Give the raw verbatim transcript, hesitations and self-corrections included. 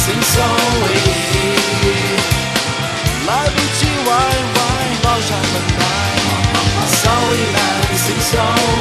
，sing sorry， 来不及 why why 报上门来 ，sorry man，sing sorry。